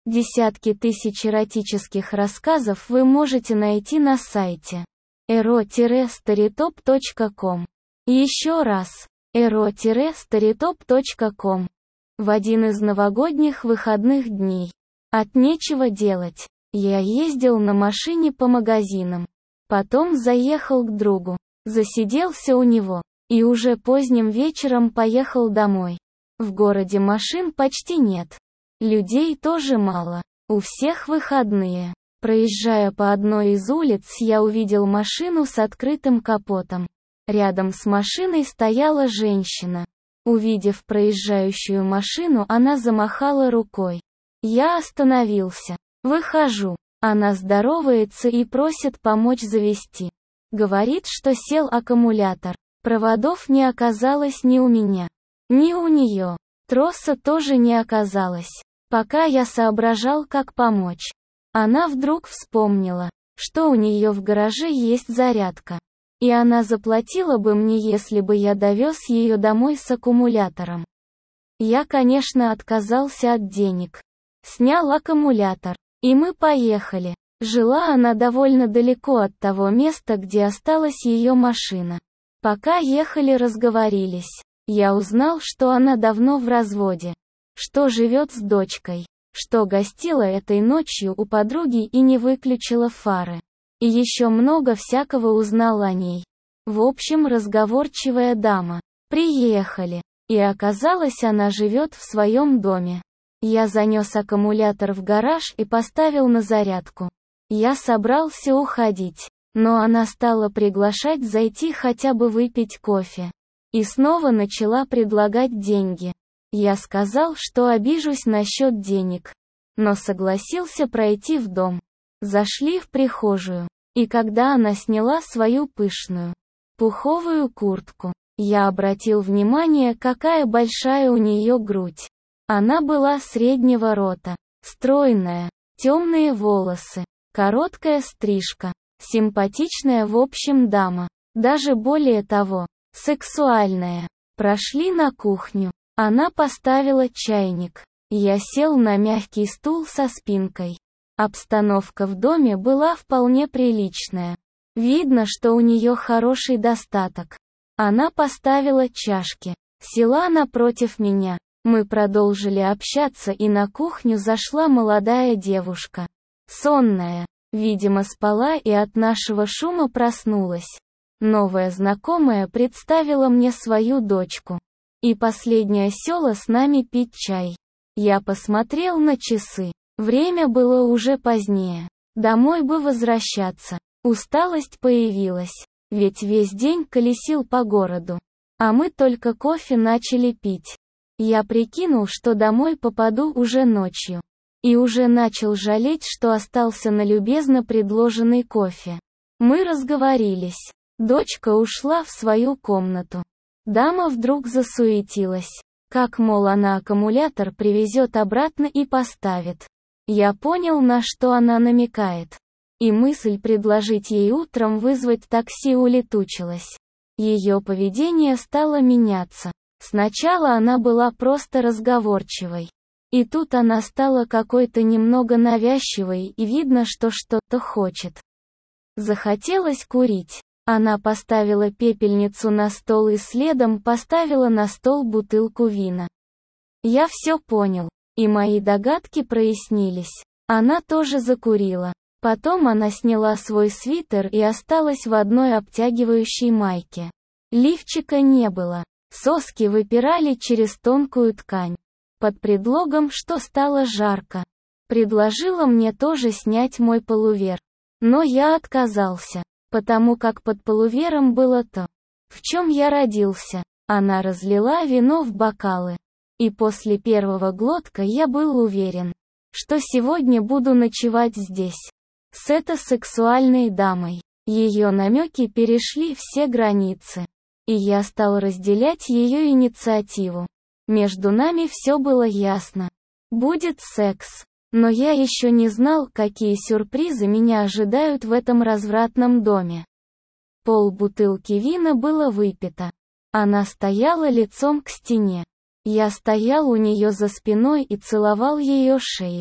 Десятки тысяч эротических рассказов вы можете найти на сайте ero-storytop.com. Еще раз, ero-storytop.com. В один из новогодних выходных дней. От нечего делать. Я ездил на машине по магазинам. Потом заехал к другу. Засиделся у него. И уже поздним вечером поехал домой. В городе машин почти нет. Людей тоже мало. У всех выходные. Проезжая по одной из улиц, я увидел машину с открытым капотом. Рядом с машиной стояла женщина. Увидев проезжающую машину, она замахала рукой. Я остановился. Выхожу. Она здоровается и просит помочь завести. Говорит, что сел аккумулятор. Проводов не оказалось ни у меня, ни у нее. Троса тоже не оказалось. Пока я соображал, как помочь. Она вдруг вспомнила, что у нее в гараже есть зарядка. И она заплатила бы мне, если бы я довез ее домой с аккумулятором. Я, конечно, отказался от денег. Снял аккумулятор. И мы поехали. Жила она довольно далеко от того места, где осталась ее машина. Пока ехали, разговорились. Я узнал, что она давно в разводе. Что живет с дочкой. Что гостила этой ночью у подруги и не выключила фары. И еще много всякого узнал о ней. В общем, разговорчивая дама. Приехали. И оказалось, она живет в своем доме. Я занес аккумулятор в гараж и поставил на зарядку. Я собрался уходить. Но она стала приглашать зайти хотя бы выпить кофе. И снова начала предлагать деньги. Я сказал, что обижусь насчет денег. Но согласился пройти в дом. Зашли в прихожую. И когда она сняла свою пышную пуховую куртку, я обратил внимание, какая большая у нее грудь. Она была среднего роста, стройная, темные волосы, короткая стрижка. Симпатичная в общем дама. Даже более того, сексуальная. Прошли на кухню. Она поставила чайник. Я сел на мягкий стул со спинкой. Обстановка в доме была вполне приличная. Видно, что у нее хороший достаток. Она поставила чашки. Села напротив меня. Мы продолжили общаться, и на кухню зашла молодая девушка. Сонная. Видимо, спала и от нашего шума проснулась. Новая знакомая представила мне свою дочку. И последняя села с нами пить чай. Я посмотрел на часы. Время было уже позднее. Домой бы возвращаться. Усталость появилась. Ведь весь день колесил по городу. А мы только кофе начали пить. Я прикинул, что домой попаду уже ночью. И уже начал жалеть, что остался на любезно предложенный кофе. Мы разговорились. Дочка ушла в свою комнату. Дама вдруг засуетилась. Как, мол, она аккумулятор привезет обратно и поставит. Я понял, на что она намекает. И мысль предложить ей утром вызвать такси улетучилась. Ее поведение стало меняться. Сначала она была просто разговорчивой. И тут она стала какой-то немного навязчивой, и видно, что что-то хочет. Захотелось курить. Она поставила пепельницу на стол и следом поставила на стол бутылку вина. Я все понял, и мои догадки прояснились. Она тоже закурила. Потом она сняла свой свитер и осталась в одной обтягивающей майке. Лифчика не было. Соски выпирали через тонкую ткань. Под предлогом, что стало жарко. Предложила мне тоже снять мой полувер. Но я отказался, потому как под полувером было то, в чем я родился. Она разлила вино в бокалы. И после первого глотка я был уверен, что сегодня буду ночевать здесь. С этой сексуальной дамой. Ее намеки перешли все границы. И я стал разделять ее инициативу. Между нами все было ясно. Будет секс. Но я еще не знал, какие сюрпризы меня ожидают в этом развратном доме. Полбутылки вина было выпито. Она стояла лицом к стене. Я стоял у нее за спиной и целовал ее шею.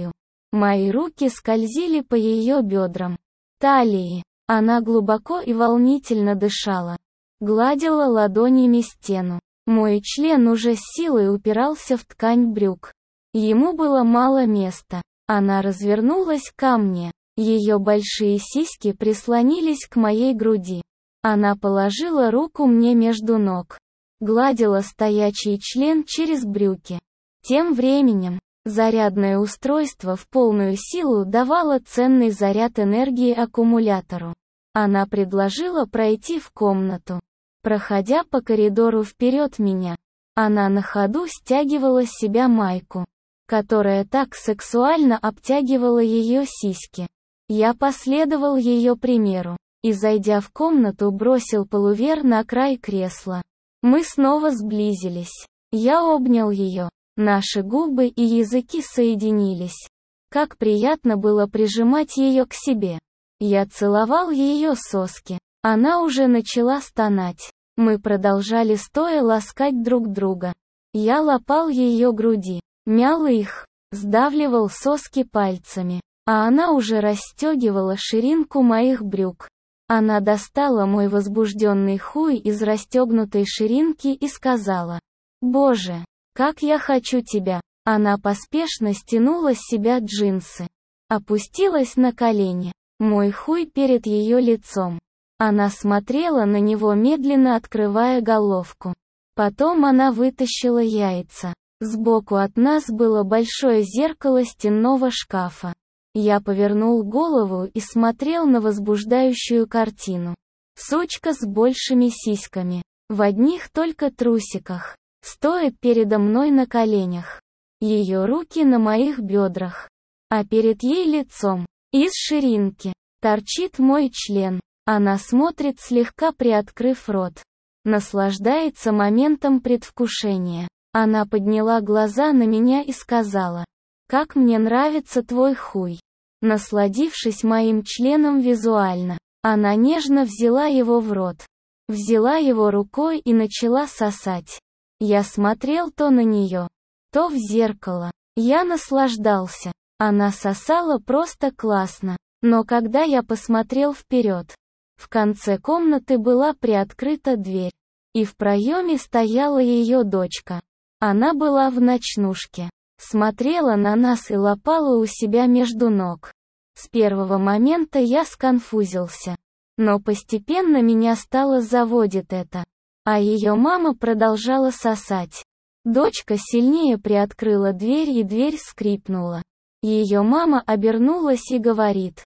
Мои руки скользили по ее бедрам, талии. Она глубоко и волнительно дышала. Гладила ладонями стену. Мой член уже с силой упирался в ткань брюк. Ему было мало места. Она развернулась ко мне. Ее большие сиськи прислонились к моей груди. Она положила руку мне между ног. Гладила стоячий член через брюки. Тем временем, зарядное устройство в полную силу давало ценный заряд энергии аккумулятору. Она предложила пройти в комнату. Проходя по коридору вперед меня, она на ходу стягивала с себя майку, которая так сексуально обтягивала ее сиськи. Я последовал ее примеру, и, зайдя в комнату, бросил полувер на край кресла. Мы снова сблизились. Я обнял ее. Наши губы и языки соединились. Как приятно было прижимать ее к себе. Я целовал ее соски. Она уже начала стонать. Мы продолжали стоя ласкать друг друга. Я лапал ее груди, мял их, сдавливал соски пальцами, а она уже расстегивала ширинку моих брюк. Она достала мой возбужденный хуй из расстегнутой ширинки и сказала: «Боже, как я хочу тебя!» Она поспешно стянула с себя джинсы. Опустилась на колени. Мой хуй перед ее лицом. Она смотрела на него, медленно открывая головку. Потом она вытащила яйца. Сбоку от нас было большое зеркало стенного шкафа. Я повернул голову и смотрел на возбуждающую картину. Сучка с большими сиськами, в одних только трусиках, стоит передо мной на коленях. Ее руки на моих бедрах. А перед ей лицом, из ширинки, торчит мой член. Она смотрит, слегка приоткрыв рот. Наслаждается моментом предвкушения. Она подняла глаза на меня и сказала: «Как мне нравится твой хуй». Насладившись моим членом визуально, она нежно взяла его в рот. Взяла его рукой и начала сосать. Я смотрел то на нее, то в зеркало. Я наслаждался. Она сосала просто классно. Но когда я посмотрел вперед, в конце комнаты была приоткрыта дверь. И в проеме стояла ее дочка. Она была в ночнушке. Смотрела на нас и лапала у себя между ног. С первого момента я сконфузился. Но постепенно меня стало заводить это. А ее мама продолжала сосать. Дочка сильнее приоткрыла дверь, и дверь скрипнула. Ее мама обернулась и говорит: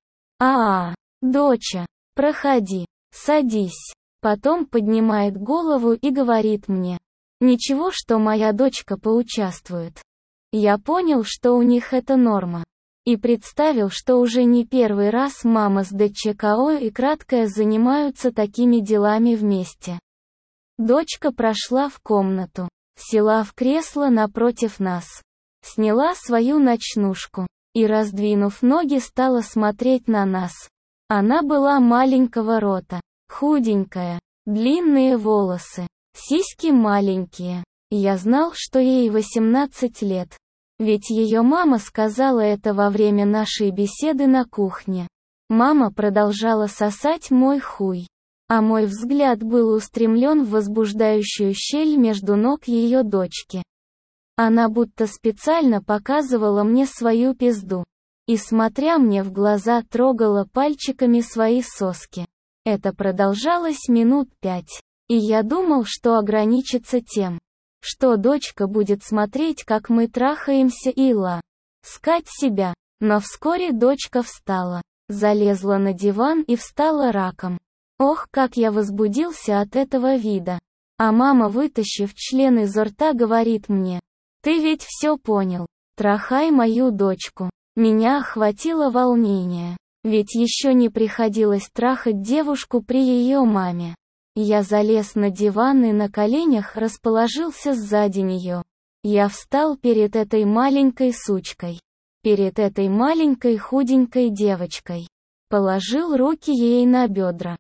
доча, проходи, садись». Потом поднимает голову и говорит мне: «Ничего, что моя дочка поучаствует». Я понял, что у них это норма. И представил, что уже не первый раз мама с ДЧКО и краткая занимаются такими делами вместе. Дочка прошла в комнату, села в кресло напротив нас, сняла свою ночнушку и, раздвинув ноги, стала смотреть на нас. Она была маленького роста, худенькая, длинные волосы, сиськи маленькие. Я знал, что ей 18 лет. Ведь ее мама сказала это во время нашей беседы на кухне. Мама продолжала сосать мой хуй, а мой взгляд был устремлен в возбуждающую щель между ног ее дочки. Она будто специально показывала мне свою пизду. И, смотря мне в глаза, трогала пальчиками свои соски. Это продолжалось минут 5. И я думал, что ограничится тем, что дочка будет смотреть, как мы трахаемся, и ласкать себя. Но вскоре дочка встала, залезла на диван и встала раком. Ох, как я возбудился от этого вида. А мама, вытащив член изо рта, говорит мне: «Ты ведь все понял. Трахай мою дочку». Меня охватило волнение. Ведь еще не приходилось трахать девушку при ее маме. Я залез на диван и на коленях расположился сзади нее. Я встал перед этой маленькой сучкой. Перед этой маленькой худенькой девочкой. Положил руки ей на бедра.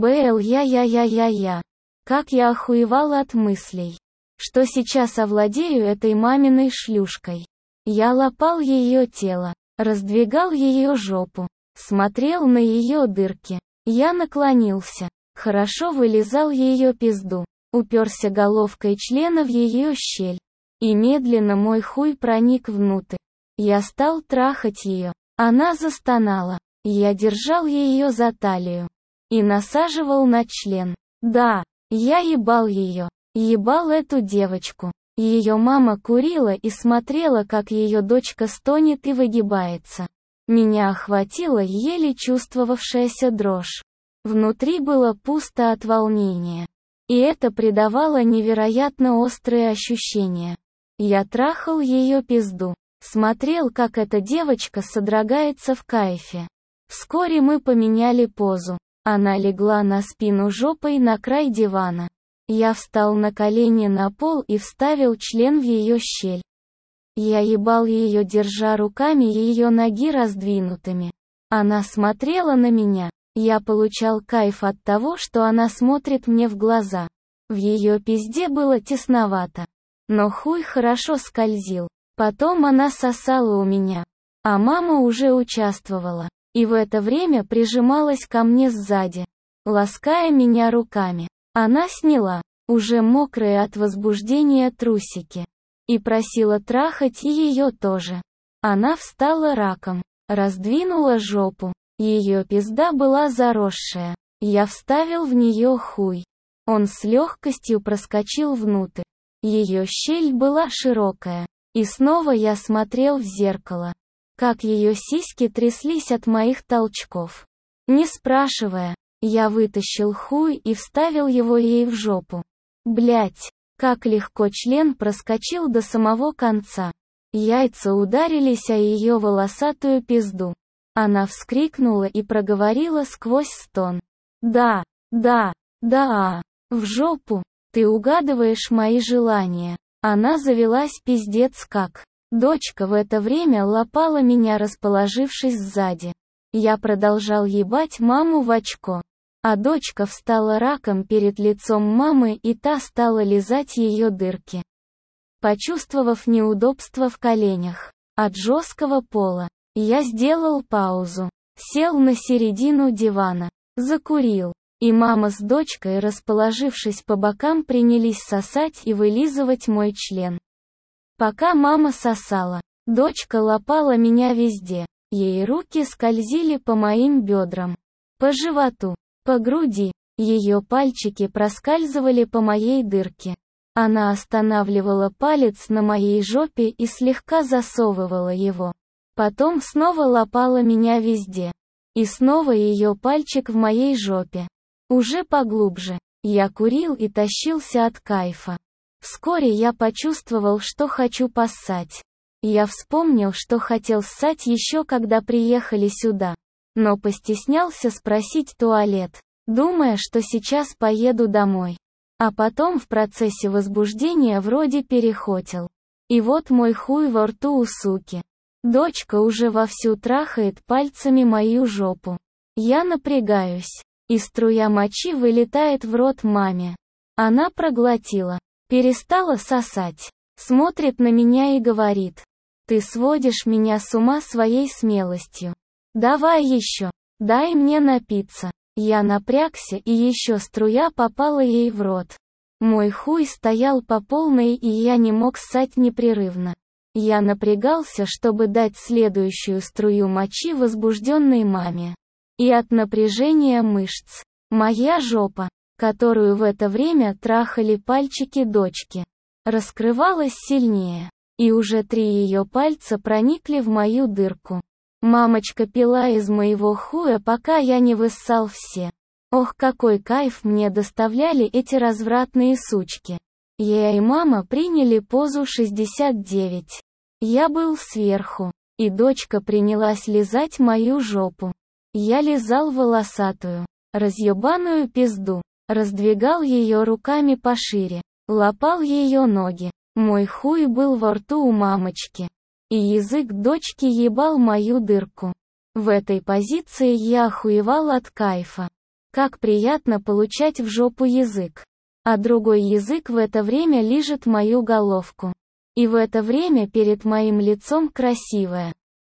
Я. Как я охуевал от мыслей, что сейчас овладею этой маминой шлюшкой. Я лапал ее тело. раздвигал ее жопу, смотрел на ее дырки. Я наклонился, хорошо вылизал ее пизду, уперся головкой члена в ее щель. И медленно мой хуй проник внутрь. Я стал трахать ее. Она застонала. Я держал ее за талию и насаживал на член. Да, я ебал ее. Ебал эту девочку. Ее мама курила и смотрела, как ее дочка стонет и выгибается. Меня охватила еле чувствовавшаяся дрожь. Внутри было пусто от волнения. И это придавало невероятно острые ощущения. Я трахал ее пизду. Смотрел, как эта девочка содрогается в кайфе. Вскоре мы поменяли позу. Она легла на спину жопой на край дивана. Я встал на колени на пол и вставил член в ее щель. Я ебал ее, держа руками ее ноги раздвинутыми. Она смотрела на меня. Я получал кайф от того, что она смотрит мне в глаза. В ее пизде было тесновато. Но хуй хорошо скользил. Потом она сосала у меня. А мама уже участвовала. И в это время прижималась ко мне сзади, лаская меня руками. Она сняла, уже мокрые от возбуждения, трусики. И просила трахать и ее тоже. Она встала раком, раздвинула жопу. Ее пизда была заросшая. Я вставил в нее хуй. Он с легкостью проскочил внутрь. Ее щель была широкая. И снова я смотрел в зеркало. Как ее сиськи тряслись от моих толчков. Не спрашивая, я вытащил хуй и вставил его ей в жопу. Блять, как легко член проскочил до самого конца. Яйца ударились о ее волосатую пизду. Она вскрикнула и проговорила сквозь стон. Да, в жопу. Ты угадываешь мои желания. Она завелась пиздец как. Дочка в это время лапала меня, расположившись сзади. Я продолжал ебать маму в очко. А дочка встала раком перед лицом мамы, и та стала лизать ее дырки. Почувствовав неудобство в коленях от жесткого пола, я сделал паузу, сел на середину дивана, закурил. И мама с дочкой, расположившись по бокам, принялись сосать и вылизывать мой член. Пока мама сосала, дочка лапала меня везде. Ей руки скользили по моим бедрам, по животу, по груди. Ее пальчики проскальзывали по моей дырке. Она останавливала палец на моей жопе и слегка засовывала его. Потом снова лапала меня везде. И снова ее пальчик в моей жопе. Уже поглубже. Я курил и тащился от кайфа. Вскоре я почувствовал, что хочу поссать. Я вспомнил, что хотел ссать еще когда приехали сюда. Но постеснялся спросить туалет, думая, что сейчас поеду домой. А потом в процессе возбуждения вроде перехотел. И вот мой хуй во рту у суки. Дочка уже вовсю трахает пальцами мою жопу. Я напрягаюсь. И струя мочи вылетает в рот маме. Она проглотила, перестала сосать, смотрит на меня и говорит: «Ты сводишь меня с ума своей смелостью. Давай еще, дай мне напиться». Я напрягся, и еще струя попала ей в рот. Мой хуй стоял по полной, и я не мог ссать непрерывно. Я напрягался, чтобы дать следующую струю мочи возбужденной маме. И от напряжения мышц, моя жопа, которую в это время трахали пальчики дочки, раскрывалась сильнее, и уже 3 ее пальца проникли в мою дырку. Мамочка пила из моего хуя, пока я не выссал все. Ох, какой кайф мне доставляли эти развратные сучки. Я и мама приняли позу 69. Я был сверху, и дочка принялась лизать мою жопу. Я лизал волосатую, разъебаную пизду, раздвигал ее руками пошире, лапал ее ноги. Мой хуй был во рту у мамочки, и язык дочки ебал мою дырку. В этой позиции я охуевал от кайфа. Как приятно получать в жопу язык. А другой язык в это время лижет мою головку. И в это время перед моим лицом красивая,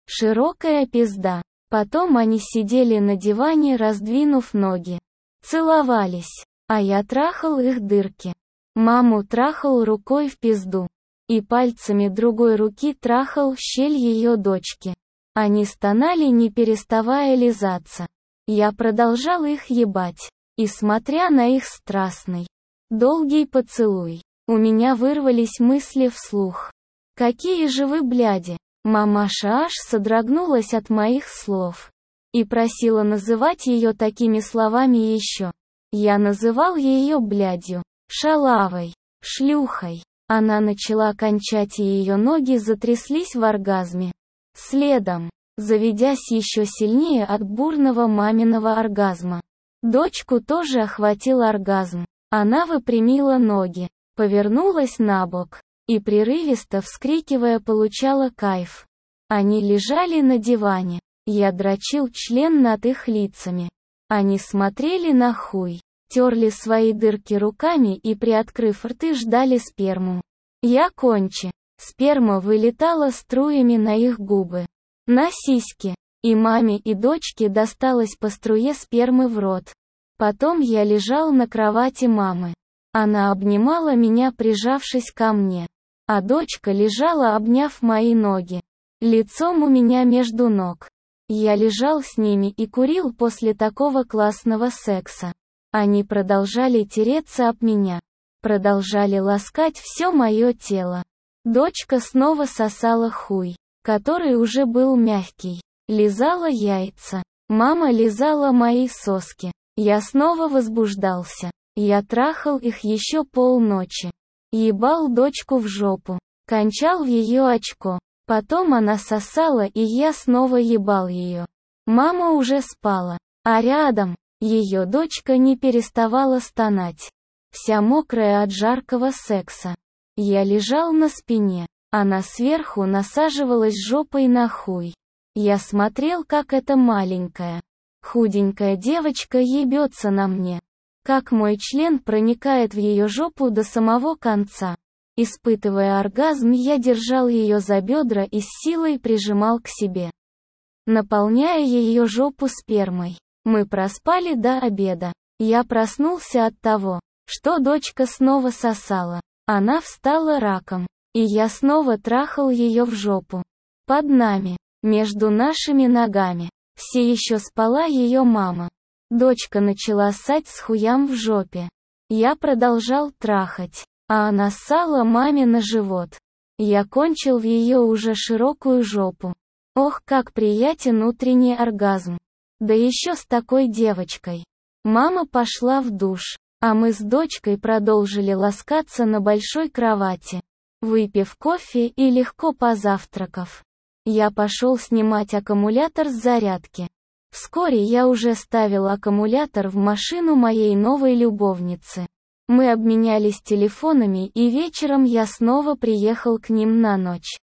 Широкая пизда. Потом они сидели на диване, раздвинув ноги. Целовались. А я трахал их дырки. Маму трахал рукой в пизду. И пальцами другой руки трахал щель ее дочки. Они стонали, не переставая лизаться. Я продолжал их ебать. И смотря на их страстный, долгий поцелуй, у меня вырвались мысли вслух. Какие же вы бляди! Мамаша аж содрогнулась от моих слов. И просила называть ее такими словами еще. Я называл ее блядью, шалавой, шлюхой. Она начала кончать, и ее ноги затряслись в оргазме. Следом, заведясь еще сильнее от бурного маминого оргазма. Дочку тоже охватил оргазм. Она выпрямила ноги, повернулась на бок и, прерывисто вскрикивая, получала кайф. Они лежали на диване. Я дрочил член над их лицами. Они смотрели на хуй, терли свои дырки руками и, приоткрыв рты, ждали сперму. Я конче. Сперма вылетала струями на их губы, на сиськи. И маме, и дочке досталось по струе спермы в рот. Потом я лежал на кровати мамы. Она обнимала меня, прижавшись ко мне. А дочка лежала, обняв мои ноги. Лицом у меня между ног. Я лежал с ними и курил после такого классного секса. Они продолжали тереться об меня. Продолжали ласкать все мое тело. Дочка снова сосала хуй, который уже был мягкий. Лизала яйца. Мама лизала мои соски. Я снова возбуждался. Я трахал их еще полночи. Ебал дочку в жопу. Кончал в ее очко. Потом она сосала, и я снова ебал ее. Мама уже спала. А рядом, ее дочка не переставала стонать. Вся мокрая от жаркого секса. Я лежал на спине. Она сверху насаживалась жопой на хуй. Я смотрел, как эта маленькая, худенькая девочка ебется на мне. Как мой член проникает в ее жопу до самого конца. Испытывая оргазм, я держал ее за бедра и с силой прижимал к себе, наполняя ее жопу спермой. Мы проспали до обеда. Я проснулся от того, что дочка снова сосала. Она встала раком. И я снова трахал ее в жопу. Под нами, между нашими ногами, все еще спала ее мама. Дочка начала ссать с хуям в жопе. Я продолжал трахать, а она ссала маме на живот. Я кончил в ее уже широкую жопу. Ох, как приятен утренний оргазм. Да еще с такой девочкой. Мама пошла в душ, а мы с дочкой продолжили ласкаться на большой кровати. Выпив кофе и легко позавтракав, я пошел снимать аккумулятор с зарядки. Вскоре я уже ставил аккумулятор в машину моей новой любовницы. Мы обменялись телефонами, и вечером я снова приехал к ним на ночь.